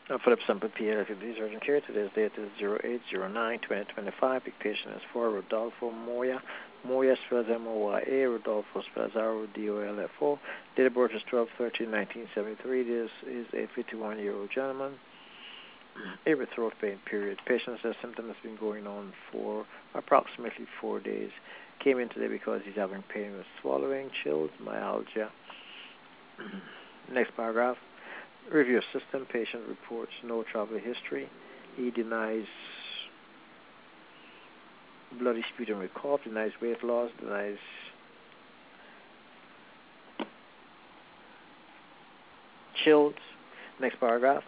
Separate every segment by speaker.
Speaker 1: Philip Semper PLFD urgent care. Today's date is 08/09/2025. The patient is for Rodolfo Moya. Moya spells M-O-Y-A. Rodolfo spells R-O-D-O-L-F-O. Date of birth is 12/13/1973. This is a 51-year-old gentleman. Every throat pain, period. Patient says symptoms have been going on for approximately 4 days. Came in today because he's having pain with swallowing, chills, myalgia. Next paragraph. Review system. Patient reports no travel history. He denies bloody sputum with cough, denies weight loss, denies chills. Next paragraph.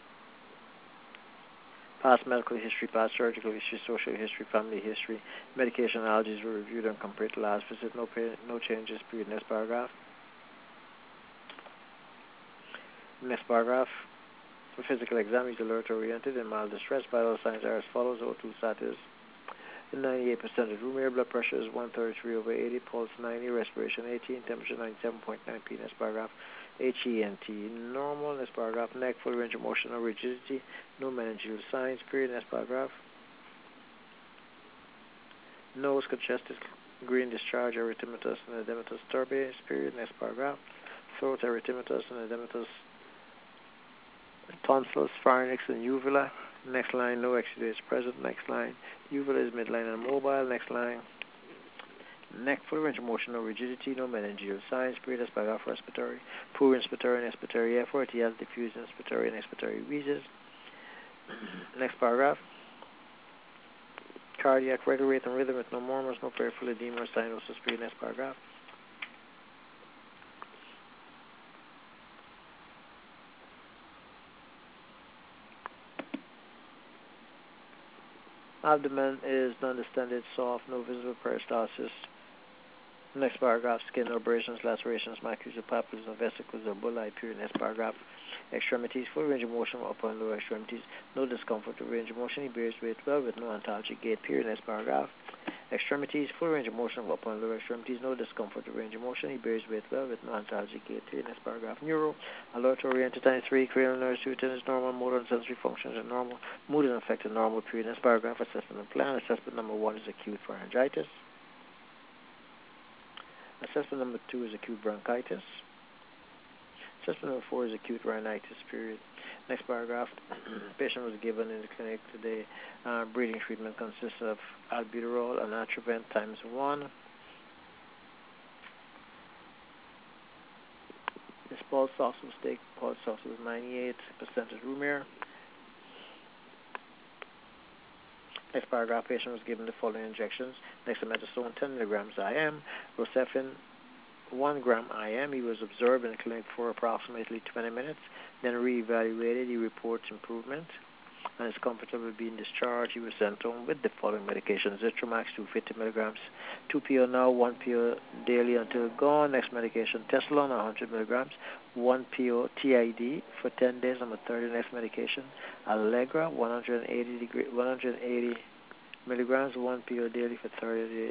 Speaker 1: Past medical history, past surgical history, social history, family history, medication allergies were reviewed and compared to last visit. No pain, no changes. Period. Next paragraph. Next paragraph. For physical exam, he's alert oriented and mild distress. Vital signs are as follows: O2 status 98% of room air, blood pressure is 133/80, pulse 90, respiration 18, temperature 97.9 P. Next paragraph. HENT normal. Next paragraph. Neck full range of motion, no rigidity, no meningeal signs. Period. Next paragraph. Nose congested, green discharge, erythematous and edematous turbidities. Period. Next paragraph. Throat erythematous and edematous tonsils, pharynx, and uvula. Next line, no exudates present. Next line, uvula is midline and mobile. Next line, neck full range of motion, no rigidity, no meningeal signs. Period. That's paragraph. Respiratory, poor inspiratory and expiratory effort. He has diffuse inspiratory and expiratory wheezes. Next paragraph. Cardiac regular rate and rhythm with no murmurs, no peripheral edema or cyanosis. Period. Next paragraph. Abdomen is non-distended, soft, no visible peristalsis. Next paragraph. Skin abrasions, lacerations, maculae, papules, and vesicles or bullae. Period. Next paragraph. Extremities, full range of motion of upper and lower extremities, no discomfort or range of motion. He bears weight well with no antalgic gait. Period. Next paragraph. Extremities, full range of motion of upper and lower extremities, no discomfort or range of motion. He bears weight well with no antalgic gait. Period. Next paragraph. Neuro, alert oriented, times 3, cranial nerves, is normal, motor and sensory functions are normal, mood and affected normal. Period. Next paragraph. Assessment and plan. Assessment number 1 is acute pharyngitis. Assessment number 2 is acute bronchitis. Assessment number 4 is acute rhinitis. Period. Next paragraph. Patient was given in the clinic today. Breathing treatment consists of albuterol and Atrovent times 1. His pulse ox was taken. Pulse ox was 98% of room air. Next paragraph. Patient was given the following injections: dexamethasone 10 milligrams IM, Rocephin 1 gram IM. He was observed in the clinic for approximately 20 minutes, then reevaluated. He reports improvement and is comfortable being discharged. He was sent home with the following medications: Zithromax 250 milligrams, 2 PO now, 1 PO daily until gone. Next medication, Tessalon 100 milligrams, 1 PO TID for 10 days. Number 30. Next medication, Allegra 180 milligrams, 1 PO daily for 30 days.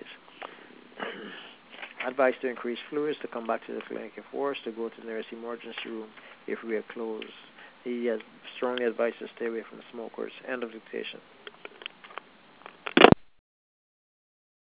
Speaker 1: Advice to increase fluids, to come back to the clinic if worse, to go to the nearest emergency room if we are closed. He has strongly advised to stay away from smokers. End of dictation.